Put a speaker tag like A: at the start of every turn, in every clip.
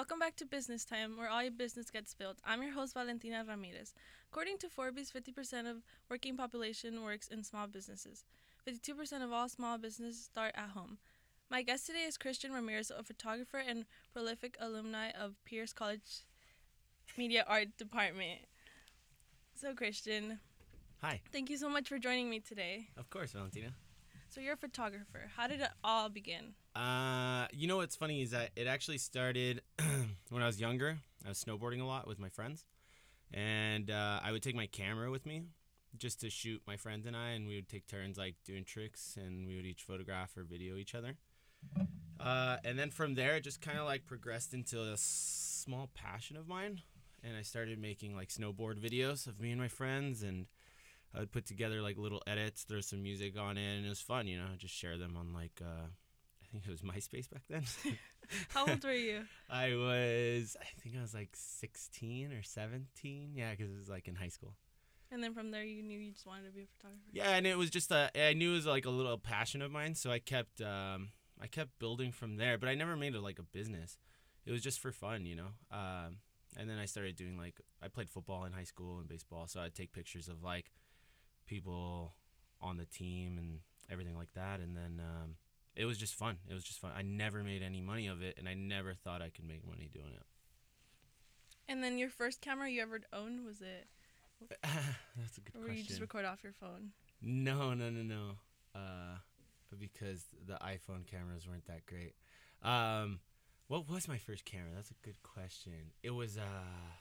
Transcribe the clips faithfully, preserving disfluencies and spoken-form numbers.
A: Welcome back to Business Time, where all your business gets built. I'm your host, Valentina Ramirez. According to Forbes, fifty percent of working population works in small businesses. fifty-two percent of all small businesses start at home. My guest today is Christian Ramirez, a photographer and prolific alumni of Pierce College Media Art Department. So, Christian,
B: Hi.
A: thank you so much for joining me today.
B: Of course, Valentina.
A: So, you're a photographer. How did it all begin?
B: Uh, you know what's funny is that it actually started when I was younger. I was snowboarding a lot with my friends, and uh, I would take my camera with me just to shoot my friends and I, and we would take turns like doing tricks, and we would each photograph or video each other. Uh, and then from there, it just kind of like progressed into a small passion of mine, and I started making like snowboard videos of me and my friends, and I would put together like little edits, throw some music on it, and it was fun, you know, just share them on like, uh, I think it was MySpace back then.
A: How old were you?
B: I was, I think I was like sixteen or seventeen. Yeah, because it was like in high school.
A: And then from there, you knew you just wanted to be a photographer?
B: Yeah, and it was just, a, I knew it was like a little passion of mine, so I kept, um, I kept building from there, but I never made it like a business. It was just for fun, you know. Um, and then I started doing like, I played football in high school and baseball, so I'd take pictures of like people on the team and everything like that, and then um, it was just fun. It was just fun. I never made any money of it, and I never thought I could make money doing it.
A: And then your first camera you ever owned, was it?
B: That's a good
A: Or
B: question.
A: you just record off your phone?
B: No, no, no, no. Uh, because the iPhone cameras weren't that great. Um, what was my first camera? That's a good question. It was uh,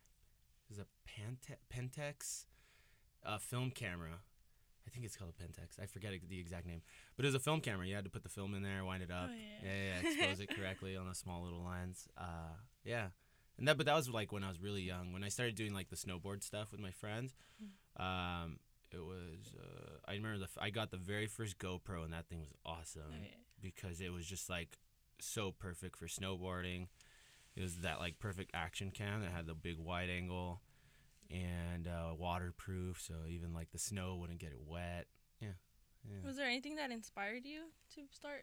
B: it was a Pente- Pentax uh, film camera. I think it's called a Pentax. I forget the exact name. But it was a film camera. You had to put the film in there, wind it up.
A: Oh, yeah.
B: yeah, yeah, expose it correctly on the small little lines. Uh, yeah. And that, but that was like when I was really young. When I started doing like the snowboard stuff with my friends, um, it was. Uh, I remember the f- I got the very first GoPro, and that thing was awesome
A: Oh, yeah.
B: because it was just like so perfect for snowboarding. It was that like perfect action cam that had the big wide angle and uh, waterproof, so even like the snow wouldn't get it wet. Yeah, yeah.
A: Was there anything that inspired you to start?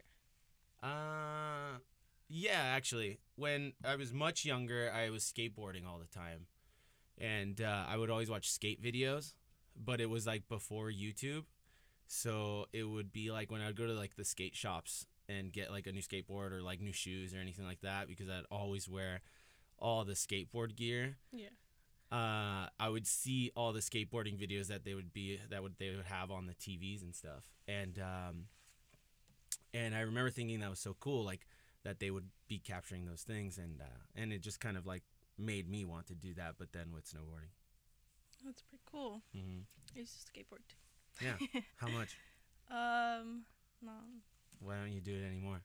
B: Uh, yeah, actually, when I was much younger, I was skateboarding all the time, and uh, I would always watch skate videos, but it was like before YouTube, so it would be like when I would go to like the skate shops and get like a new skateboard or like new shoes or anything like that, because I'd always wear all the skateboard gear.
A: Yeah.
B: Uh, I would see all the skateboarding videos that they would be that would they would have on the T Vs and stuff, and um, and I remember thinking that was so cool, like that they would be capturing those things, and uh, and it just kind of like made me want to do that, but then with snowboarding.
A: That's pretty cool.
B: Mm-hmm.
A: I used to skateboard too.
B: Yeah. How much?
A: Um, no.
B: Why don't you do it anymore?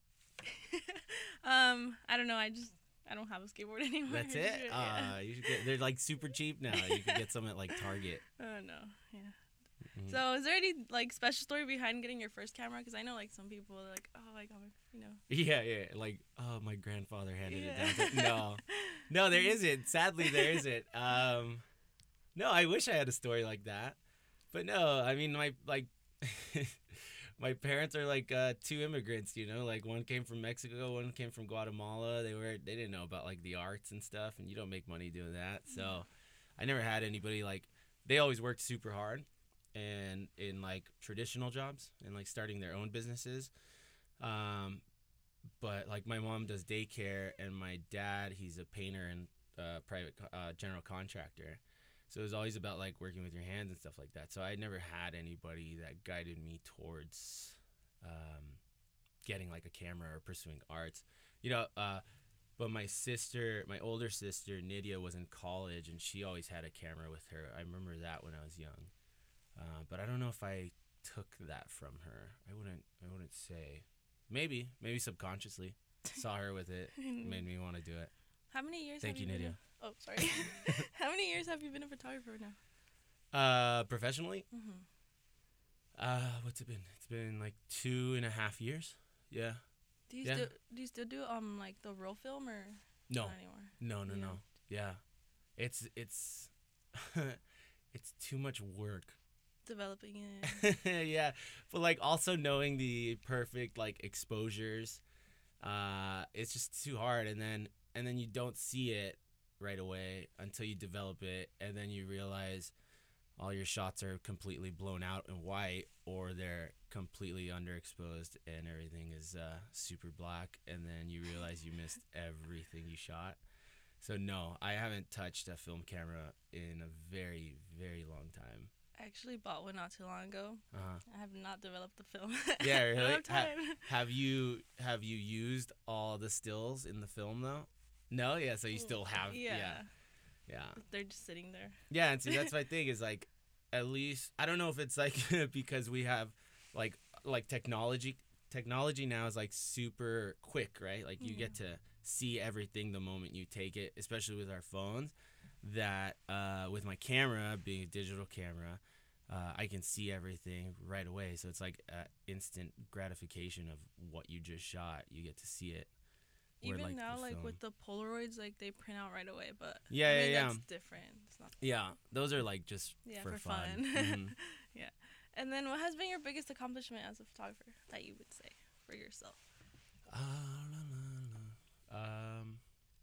A: um, I don't know. I just I don't have a skateboard anymore.
B: That's
A: I
B: it.
A: just-
B: Uh,
A: yeah.
B: you should get. They're like super cheap now. You could get some at like Target.
A: Oh no. Yeah.
B: Mhm.
A: So, is there any like special story behind getting your first camera? Because I know like some people are like, oh, I got my, you know.
B: Yeah, yeah. Like, oh, my grandfather handed
A: Yeah.
B: it down. To, no, no, there isn't. Sadly, there isn't. Um, no, I wish I had a story like that, but no. I mean, my like, my parents are like uh, two immigrants. You know, like one came from Mexico, one came from Guatemala. They were they didn't know about like the arts and stuff, and you don't make money doing that. So, I never had anybody like. They always worked super hard, and in like traditional jobs and like starting their own businesses. Um, but like my mom does daycare, and my dad, he's a painter and uh, private co- uh, general contractor. So it was always about like working with your hands and stuff like that. So I never had anybody that guided me towards um, getting like a camera or pursuing arts. You know, uh, but my sister, my older sister, Nydia, was in college, and she always had a camera with her. I remember that when I was young. Uh, but I don't know if I took that from her. I wouldn't. I wouldn't say. Maybe. Maybe subconsciously. Saw her with it. Made me want to do it.
A: How many years?
B: Thank
A: have
B: you,
A: you been
B: Nydia.
A: a- Oh, sorry. How many years have you been a photographer now?
B: Uh, professionally,
A: Mm-hmm.
B: uh, what's it been? It's been like two and a half years. Yeah.
A: Do you
B: Yeah.
A: still do you still do um like the roll film or
B: No.
A: not anymore?
B: No. No.
A: You
B: No.
A: don't?
B: Yeah. It's it's it's too much work.
A: Developing it.
B: Yeah, but like also knowing the perfect like exposures, uh, it's just too hard. And then and then you don't see it right away until you develop it, and then you realize all your shots are completely blown out in white, or they're completely underexposed and everything is uh, super black, and then you realize you missed everything you shot. So no, I haven't touched a film camera in a very, very long time.
A: I actually bought one not too long ago.
B: Uh-huh.
A: I have not developed the film.
B: Yeah,
A: I don't
B: really?
A: have time.
B: Ha- have you have you used all the stills in the film though? No, yeah. So you still have,
A: yeah.
B: yeah, yeah,
A: They're just sitting there.
B: yeah. And see, that's my thing is like, at least I don't know if it's like because we have like like technology. Technology now is like super quick, right? Like you
A: Yeah.
B: get to see everything the moment you take it, especially with our phones. That uh, with my camera being a digital camera, uh, I can see everything right away. So it's like uh, instant gratification of what you just shot. You get to see it. Where,
A: Even
B: like,
A: now,
B: the
A: like
B: film-
A: with the Polaroids, like they print out right away. But
B: Yeah,
A: I
B: yeah,
A: mean,
B: yeah.
A: that's different. It's not.
B: Yeah, those are like just
A: Yeah,
B: for,
A: for
B: fun.
A: fun.
B: Mhm.
A: Yeah. And then, what has been your biggest accomplishment as a photographer that you would say for yourself?
B: Uh, la, la, la. Um,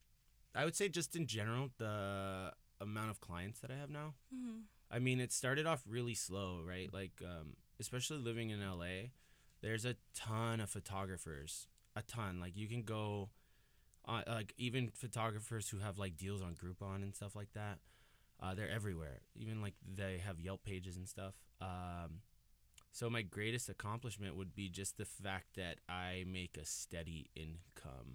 B: I would say just in general, the amount of clients that I have now.
A: Mm-hmm.
B: I mean, it started off really slow, right? Like, um, especially living in L A, there's a ton of photographers, a ton. Like, you can go, on, like, even photographers who have, like, deals on Groupon and stuff like that, uh, they're everywhere. Even, like, they have Yelp pages and stuff. Um, so my greatest accomplishment would be just the fact that I make a steady income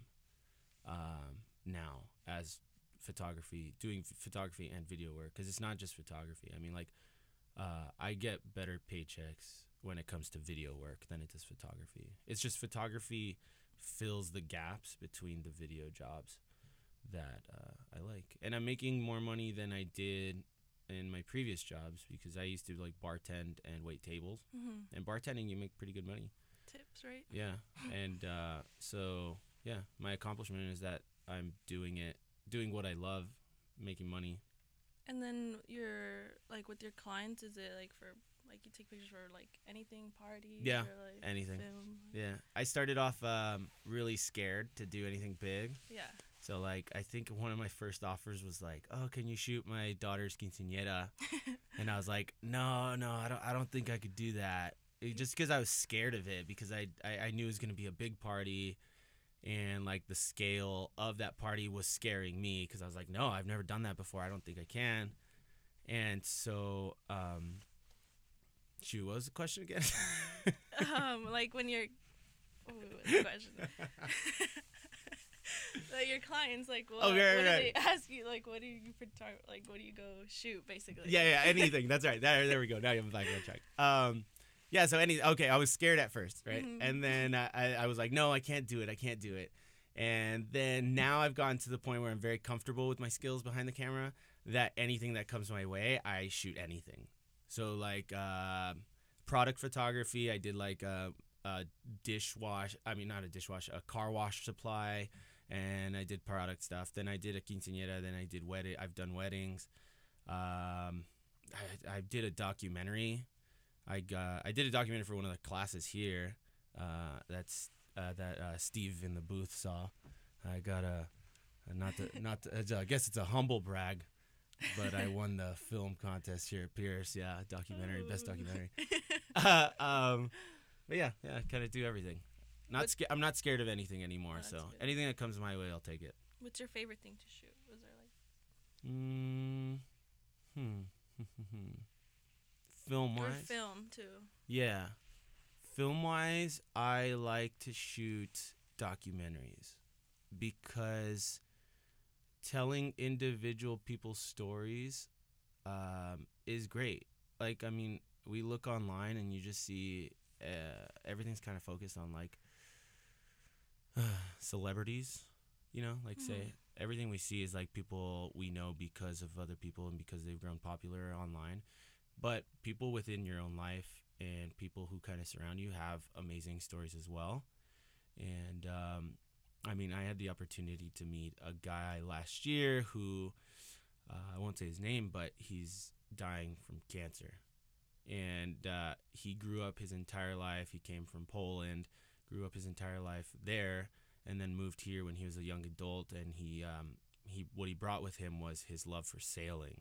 B: um, now as photography, doing f- photography and video work, because it's not just photography. I mean, like, uh, I get better paychecks when it comes to video work than it does photography. It's just photography fills the gaps between the video jobs that uh, I like. And I'm making more money than I did in my previous jobs because I used to, like, bartend and wait tables.
A: Mm-hmm.
B: And bartending, you make pretty good money.
A: Tips, right?
B: Yeah. And uh, so, yeah, my accomplishment is that I'm doing it, doing what I love, making money.
A: And then you're like with your clients, is it like for like you take pictures for like anything, parties?
B: Yeah,
A: or, like,
B: anything.
A: Film?
B: Yeah. I started off um, really scared to do anything big.
A: Yeah.
B: So, like, I think one of my first offers was like, oh, can you shoot my daughter's quinceañera? And I was like, no, no, I don't I don't think I could do that. It, just because I was scared of it, because I, I, I knew it was going to be a big party. And, like, the scale of that party was scaring me because I was like, no, I've never done that before. I don't think I can. And so, um, shoot, what was the question again?
A: um, like when you're. Oh, wait, what's the question? Like your clients, like what,
B: Oh, right,
A: what
B: right,
A: do they ask you? Like, what do you photog- Like, what do you go shoot, basically?
B: yeah, yeah, anything. That's right. There, there we go. Now I'm back on track. Um, yeah, so any okay, I was scared at first, right?
A: Mhm.
B: And then I, I, I was like, no, I can't do it. I can't do it. And then now I've gotten to the point where I'm very comfortable with my skills behind the camera that anything that comes my way, I shoot anything. So, like, uh, product photography, I did, like, a, a dishwash, I mean, not a dishwash, a car wash supply, and I did product stuff. Then I did a quinceañera, then I did wedding, I've done weddings. Um, I, I did a documentary. I got, I did a documentary for one of the classes here. Uh, that's uh, that uh, Steve in the booth saw. I got a, a not the, not the, I guess it's a humble brag, but I won the film contest here at Pierce. Yeah, documentary, best documentary. uh, um, but yeah, yeah, I kind of do everything. Not
A: What-
B: sca- I'm not scared of anything anymore.
A: Oh, that's
B: so
A: good.
B: anything that comes my way, I'll take it.
A: What's your favorite thing to shoot? Was there like
B: Mm, hmm. Film
A: or
B: wise,
A: film too?
B: yeah. Film wise, I like to shoot documentaries because telling individual people's stories um, is great. Like, I mean, we look online and you just see uh, everything's kind of focused on, like, celebrities, you know, like, say, everything we see is, like, people we know because of other people and because they've grown popular online. But people within your own life and people who kind of surround you have amazing stories as well. And, um, I mean, I had the opportunity to meet a guy last year who, uh, I won't say his name, but he's dying from cancer. And uh, he grew up his entire life. He came from Poland, grew up his entire life there. and then moved here when he was a young adult. And he um, he what he brought with him was his love for sailing,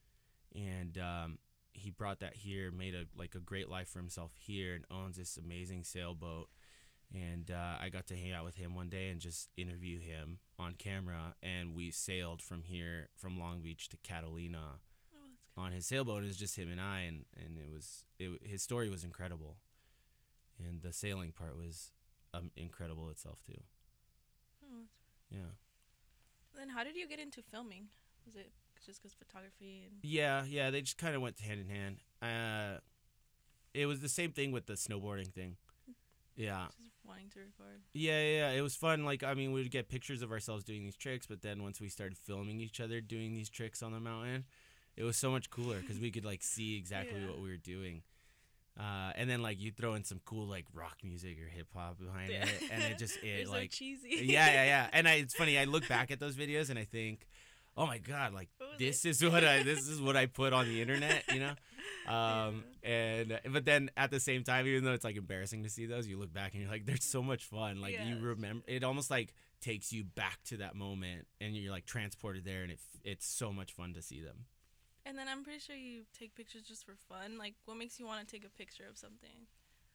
B: and um, he brought that here, made a like a great life for himself here, and owns this amazing sailboat. And uh, I got to hang out with him one day and just interview him on camera, and we sailed from here, from Long Beach to Catalina
A: Oh, that's good.
B: on his sailboat. It was just him and I, and, and it was it, his story was incredible, and the sailing part was um, incredible itself too.
A: Oh, that's
B: Yeah.
A: Then how did you get into filming? Was it just because photography and
B: Yeah, yeah, they just kind of went hand in hand. Uh, it was the same thing with the snowboarding thing. Yeah.
A: just wanting to record?
B: Yeah, yeah, yeah, it was fun. Like, I mean, we would get pictures of ourselves doing these tricks, but then once we started filming each other doing these tricks on the mountain, it was so much cooler because we could, like, see exactly
A: Yeah.
B: what we were doing. Uh, and then, like, you throw in some cool, like, rock music or hip-hop behind
A: Yeah.
B: it, and it just,
A: They're
B: it,
A: so
B: like...
A: cheesy.
B: Yeah, yeah, yeah. And I, it's funny, I look back at those videos and I think, oh my God, like,
A: What was
B: this
A: it?
B: is what I, this is what I put on the internet, you know? Um, and, but then at the same time, even though it's like embarrassing to see those, you look back and you're like, they're so much fun. Like
A: Yeah,
B: you
A: that's
B: remember, it almost like takes you back to that moment and you're like transported there, and it, it's so much fun to see them.
A: And then I'm pretty sure you take pictures just for fun. Like, what makes you want to take a picture of something?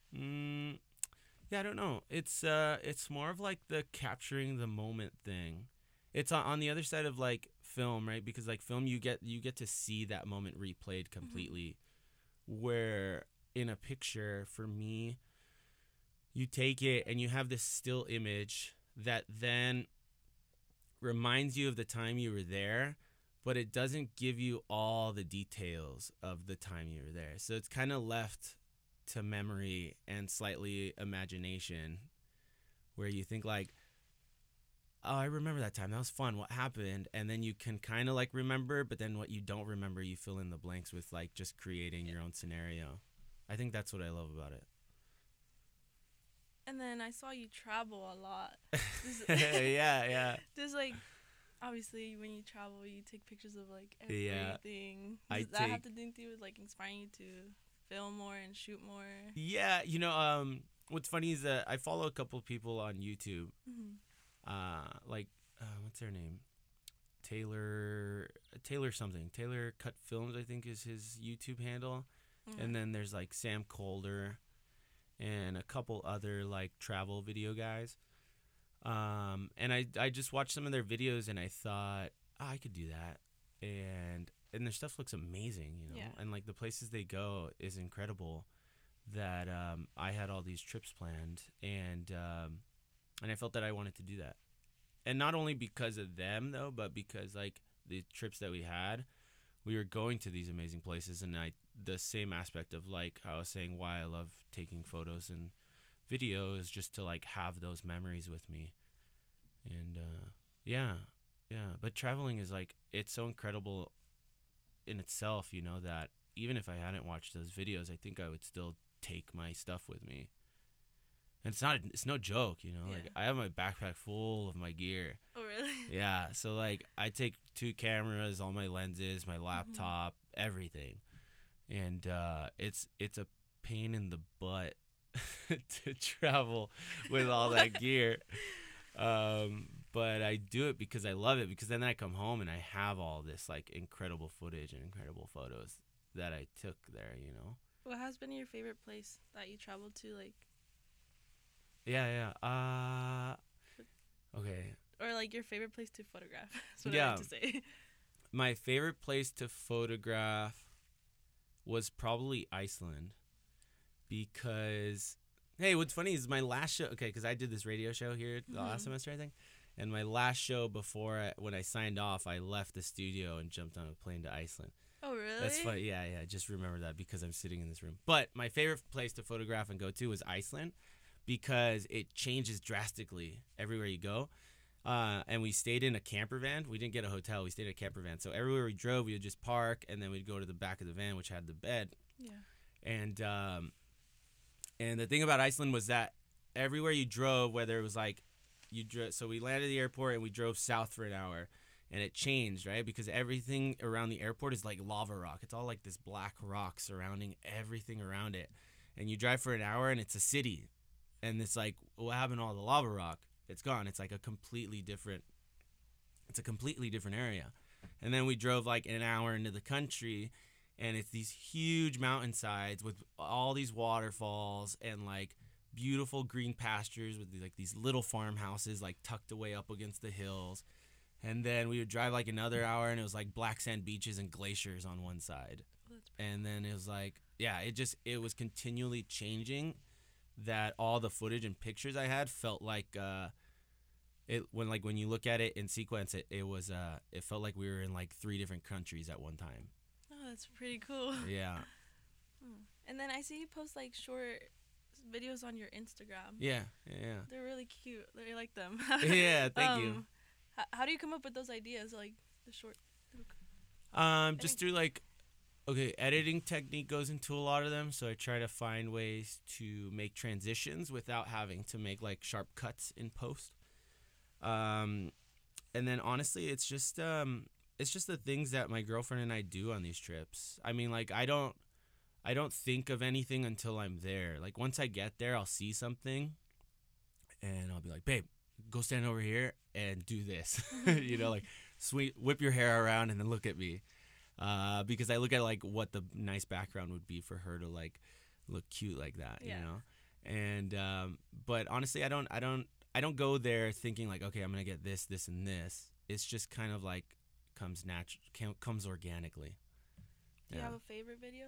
B: Mm, yeah, I don't know. It's, uh, it's more of like the capturing the moment thing. It's on, on the other side of like film, right? Because like film, you get, you get to see that moment replayed completely. Where in a picture, for me, you take it and you have this still image that then reminds you of the time you were there, but it doesn't give you all the details of the time you were there. So it's kind of left to memory and slightly imagination, where you think like, oh, I remember that time. That was fun. What happened? And then you can kind of like remember, but then what you don't remember, you fill in the blanks with like just creating your own scenario. I think that's what I love about it.
A: And then I saw you travel a lot. Does,
B: yeah, yeah.
A: Does like, obviously, when you travel, you take pictures of like
B: Yeah.
A: everything.
B: I
A: Does that have
B: take-
A: to do anything with like inspiring you to film more and shoot more?
B: Yeah, you know, um, what's funny is that I follow a couple people on YouTube.
A: Mm-hmm.
B: Uh, like, uh, what's their name? Taylor, Taylor something. Taylor Cut Films, I think, is his YouTube handle.
A: Mm-hmm.
B: And then there's like Sam Colder and a couple other like travel video guys. Um, and I, I just watched some of their videos and I thought, oh, I could do that. And and their stuff looks amazing, you know.
A: Yeah.
B: And like the places they go is incredible. That um, I had all these trips planned, and um, and I felt that I wanted to do that. And not only because of them though, but because like the trips that we had, we were going to these amazing places, and I the same aspect of like how I was saying why I love taking photos and videos, just to like have those memories with me. And uh, yeah, yeah. But traveling is like, it's so incredible in itself, you know, that even if I hadn't watched those videos, I think I would still take my stuff with me. And it's not, it's no joke, you know.
A: Yeah.
B: Like I have my backpack full of my gear.
A: Oh, really?
B: Yeah, so like I take two cameras, all my lenses, my laptop, everything, and uh, it's it's a pain in the butt to travel with all that gear, um, but I do it because I love it. Because then I come home and I have all this like incredible footage and incredible photos that I took there. You know.
A: What has been your favorite place that you traveled to, like,
B: Yeah, yeah. Uh, okay.
A: or like your favorite place to photograph? That's what I
B: Yeah.
A: like to say.
B: My favorite place to photograph was probably Iceland, because, hey, what's funny is my last show, okay, because I did this radio show here the last
A: Mhm.
B: semester, I think, and my last show before, I, when I signed off, I left the studio and jumped on a plane to Iceland.
A: Oh, really?
B: That's funny. Yeah, yeah. Just remember that because I'm sitting in this room. But my favorite place to photograph and go to was Iceland, because it changes drastically everywhere you go. Uh, and we stayed in a camper van. We didn't get a hotel. We stayed in a camper van. So everywhere we drove, we would just park, and then we'd go to the back of the van, which had the bed.
A: Yeah.
B: And um, and the thing about Iceland was that everywhere you drove, whether it was like you drove, so we landed at the airport and we drove south for an hour, and it changed, right? Because everything around the airport is like lava rock. It's all like this black rock surrounding everything around it. And you drive for an hour and it's a city. And it's like, what happened to all the lava rock? it's gone. It's like a completely different. It's a completely different area. And then we drove like an hour into the country, and it's these huge mountainsides with all these waterfalls and like beautiful green pastures with like these little farmhouses like tucked away up against the hills. And then we would drive like another hour, and it was like black sand beaches and glaciers on one side.
A: Oh, that's
B: And then it was like, yeah, it just, it was continually changing, that all the footage and pictures I had felt like, uh, it when like when you look at it in sequence, it, it was, uh, it felt like we were in like three different countries at one time.
A: Oh, that's pretty cool.
B: Yeah.
A: Hmm. And then I see you post like short videos on your Instagram.
B: Yeah. Yeah.
A: They're really cute. I like them.
B: Yeah. Thank
A: um,
B: you.
A: H- how do you come up with those ideas, like the short?
B: Um, just through like, okay, editing technique goes into a lot of them, so I try to find ways to make transitions without having to make like sharp cuts in post. Um, and then honestly, it's just um, it's just the things that my girlfriend and I do on these trips. I mean, like I don't, I don't think of anything until I'm there. Like once I get there, I'll see something, and I'll be like, babe, go stand over here and do this. You know, like sweet, whip your hair around and then look at me. Uh, because I look at like what the nice background would be for her to like look cute like that,
A: Yeah.
B: you know? And, um, but honestly, I don't, I don't, I don't go there thinking like, okay, I'm going to get this, this, and this. It's just kind of like comes natural, comes organically.
A: Do you have a favorite video?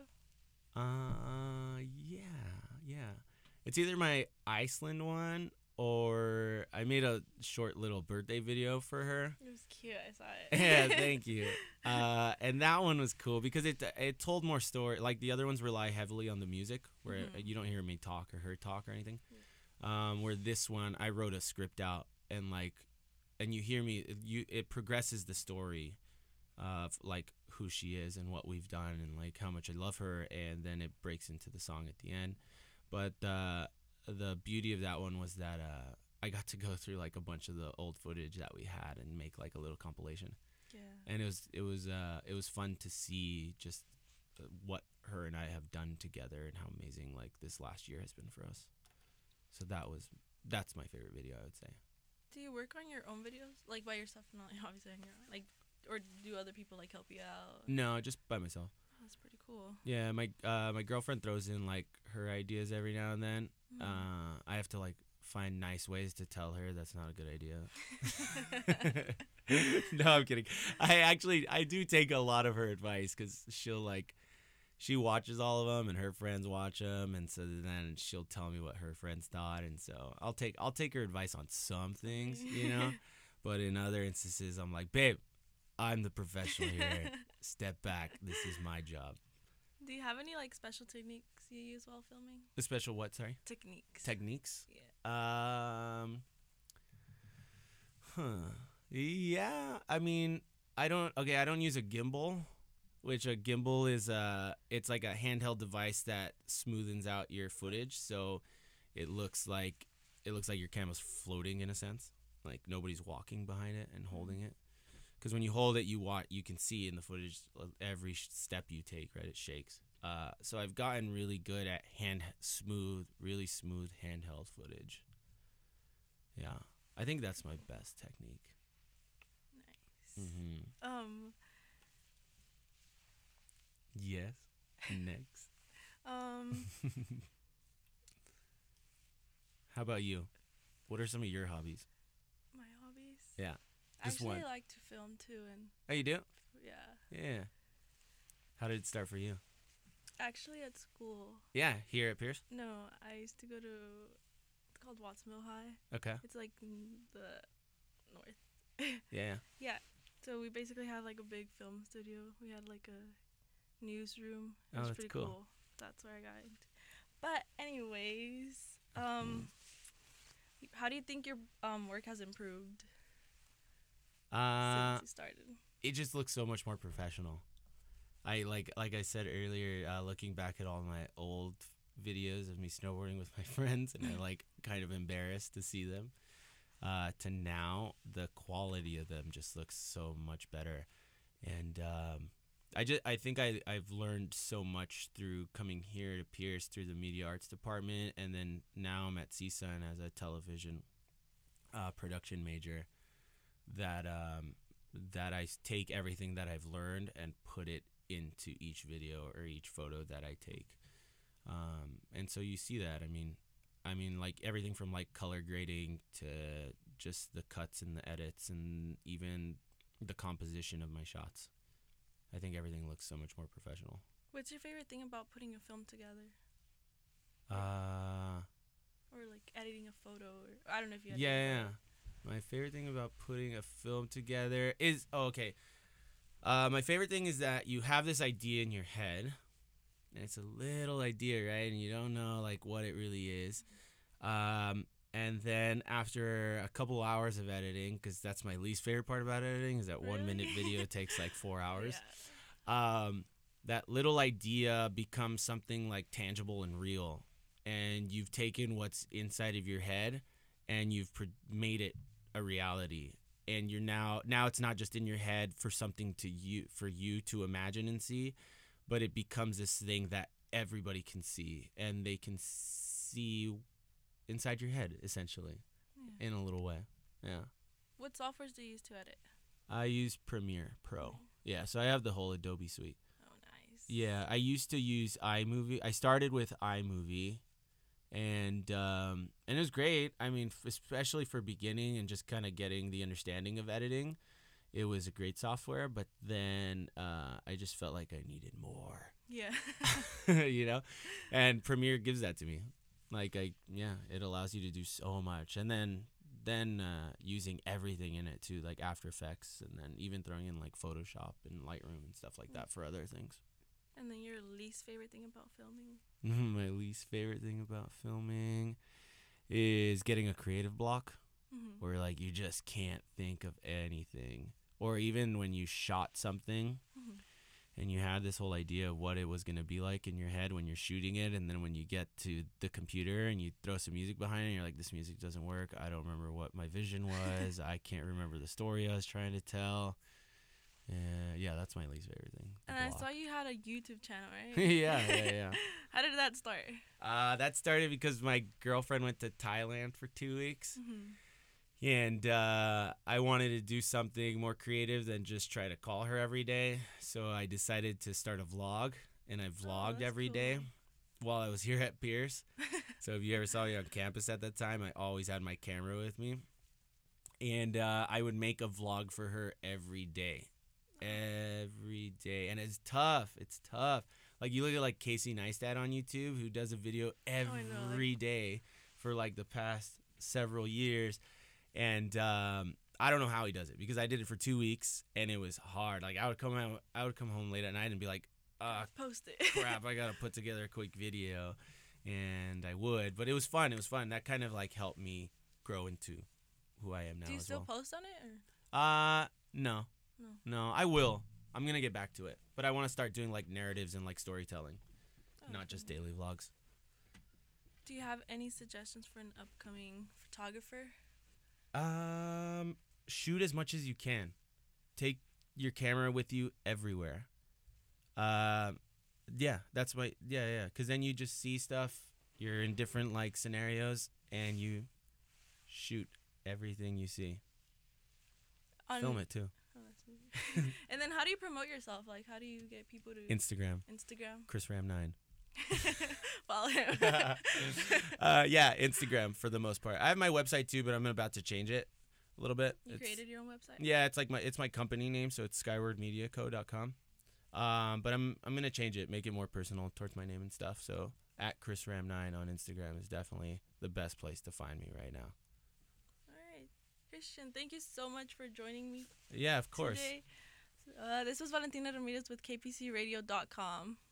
B: Uh, yeah, yeah. It's either my Iceland one, or I made a short little birthday video for her.
A: It was cute. I saw it.
B: Yeah, thank you. Uh, and that one was cool because it it told more story. Like the other ones rely heavily on the music, where
A: Mhm.
B: you don't hear me talk or her talk or anything. Um, where this one, I wrote a script out, and like, and you hear me. You it progresses the story of like who she is and what we've done and like how much I love her, and then it breaks into the song at the end. But uh, the beauty of that one was that uh, I got to go through like a bunch of the old footage that we had and make like a little compilation.
A: Yeah.
B: And it was it was uh, it was fun to see just uh, what her and I have done together and how amazing like this last year has been for us. So that was that's my favorite video, I would say.
A: Do you work on your own videos, like by yourself? Not obviously on your own. Like, or do other people like help you out?
B: No, just by myself.
A: Oh, that's pretty cool.
B: Yeah, my uh, my girlfriend throws in like her ideas every now and then.
A: Mhm.
B: Uh, I have to like find nice ways to tell her that's not a good idea. No, I'm kidding. I actually I do take a lot of her advice because she'll like she watches all of them and her friends watch them, and so then she'll tell me what her friends thought, and so I'll take I'll take her advice on some things, you know, but in other instances I'm like, babe, I'm the professional here. Step back. This is my job.
A: Do you have any like special techniques you use while filming?
B: The special what? Sorry.
A: Techniques.
B: Techniques.
A: Yeah.
B: Um. Huh. Yeah. I mean, I don't. Okay, I don't use a gimbal, which a gimbal is uh it's like a handheld device that smoothens out your footage, so it looks like it looks like your camera's floating in a sense, like nobody's walking behind it and holding it. Because when you hold it, you want you can see in the footage every step you take, right? It shakes. Uh, so I've gotten really good at hand smooth, really smooth handheld footage. Yeah, I think that's my best technique.
A: Nice.
B: Mm-hmm.
A: Um.
B: Yes. Next.
A: Um.
B: How about you? What are some of your hobbies?
A: My hobbies.
B: Yeah.
A: I
B: Just
A: actually
B: one.
A: like to film too, and
B: Oh, you do?
A: yeah.
B: Yeah. How did it start for you?
A: Actually, at school.
B: Yeah, here at Pierce.
A: No, I used to go to. It's called Watts Mill High.
B: Okay.
A: It's like in the north.
B: Yeah.
A: Yeah. So we basically had like a big film studio. We had like a newsroom. It
B: Oh,
A: was
B: that's
A: pretty
B: cool.
A: cool. That's where I got into. But anyways, um, how do you think your um work has improved
B: Uh,
A: since you started?
B: it just looks so much more professional. I like like I said earlier, uh, looking back at all my old videos of me snowboarding with my friends, and I like kind of embarrassed to see them. Uh, to now, the quality of them just looks so much better, and um, I just I think I I've learned so much through coming here to Pierce through the media arts department, and then now I'm at C S U N as a television uh, production major that um, that I take everything that I've learned and put it into each video or each photo that I take. Um, and so you see that. I mean, I mean, like everything from like color grading to just the cuts and the edits and even the composition of my shots. I think everything looks so much more professional.
A: What's your favorite thing about putting a film together?
B: Uh,
A: or like editing a photo, or I don't know if you.
B: Yeah, yeah. My favorite thing about putting a film together is oh, okay. Uh, my favorite thing is that you have this idea in your head, and it's a little idea, right? And you don't know like what it really is. Um, and then after a couple hours of editing, because that's my least favorite part about editing, is that
A: Really?
B: one minute video takes like four hours.
A: Yeah.
B: Um, that little idea becomes something like tangible and real, and you've taken what's inside of your head and you've pr- made it a reality. And you're now now it's not just in your head for something to you for you to imagine and see, but it becomes this thing that everybody can see, and they can see inside your head essentially,
A: Yeah.
B: in a little way. Yeah.
A: What softwares do you use to edit?
B: I use Premiere Pro. Yeah, so I have the whole Adobe suite.
A: Oh, nice.
B: Yeah, I used to use iMovie. I started with iMovie, and um, and it was great. I mean, f- especially for beginning and just kind of getting the understanding of editing, it was a great software. But then uh, I just felt like I needed more,
A: Yeah.
B: you know, and Premiere gives that to me. Like I, yeah, it allows you to do so much, and then then uh, using everything in it too, like After Effects, and then even throwing in like Photoshop and Lightroom and stuff like that for other things.
A: And then your least favorite thing about filming?
B: My least favorite thing about filming is getting a creative block,
A: Mm-hmm.
B: where like you just can't think of anything, or even when you shot something
A: Mm-hmm.
B: and you had this whole idea of what it was going to be like in your head when you're shooting it, and then when you get to the computer and you throw some music behind it and you're like, this music doesn't work, I don't remember what my vision was, I can't remember the story I was trying to tell. Uh, yeah, that's my least favorite thing. the
A: And I
B: block.
A: saw you had a YouTube channel, right?
B: yeah, yeah, yeah.
A: How did that start?
B: Uh, that started because my girlfriend went to Thailand for two weeks,
A: Mm-hmm.
B: and uh, I wanted to do something more creative than just try to call her every day. So I decided to start a vlog, and I vlogged
A: that's
B: every day
A: cool.
B: while I was here at Pierce. So if you ever saw me on campus at that time, I always had my camera with me, and uh, I would make a vlog for her every day. Every day. And it's tough. It's tough. Like you look at like Casey Neistat on YouTube, who does a video every
A: Oh, I know, like-
B: day for like the past several years. And um, I don't know how he does it, because I did it for two weeks and it was hard. Like I would come out, I would come home late at night and be like, ah,
A: Post it.
B: crap, I gotta put together a quick video. And I would, but it was fun. It was fun. That kind of like helped me grow into who I am now
A: Do you
B: as
A: still
B: well.
A: post on it? Or?
B: Uh, no.
A: No.
B: No, I will. I'm going to get back to it. But I want to start doing like narratives and like storytelling,
A: Oh,
B: not just
A: cool.
B: daily vlogs.
A: Do you have any suggestions for an upcoming photographer?
B: Um, shoot as much as you can. Take your camera with you everywhere. Um, yeah, that's my yeah, yeah, cuz then you just see stuff, you're in different like scenarios, and you shoot everything you see.
A: On,
B: Film it too.
A: Oh, that's weird. And then how do you promote yourself? Like, how do you get people to
B: Instagram,
A: Instagram?
B: Chris Ram nine.
A: Follow him.
B: uh, yeah, Instagram for the most part. I have my website too, but I'm about to change it a little bit.
A: You
B: It's-
A: created your own website?
B: Yeah, it's like my it's my company name, so it's skyward media co dot com. Um, but I'm I'm gonna change it, make it more personal towards my name and stuff. So at Chris Ram nine on Instagram is definitely the best place to find me right now.
A: All right. Christian, thank you so much for joining me
B: Yeah, of course.
A: today. Uh, this was Valentina Ramirez with K P C radio dot com.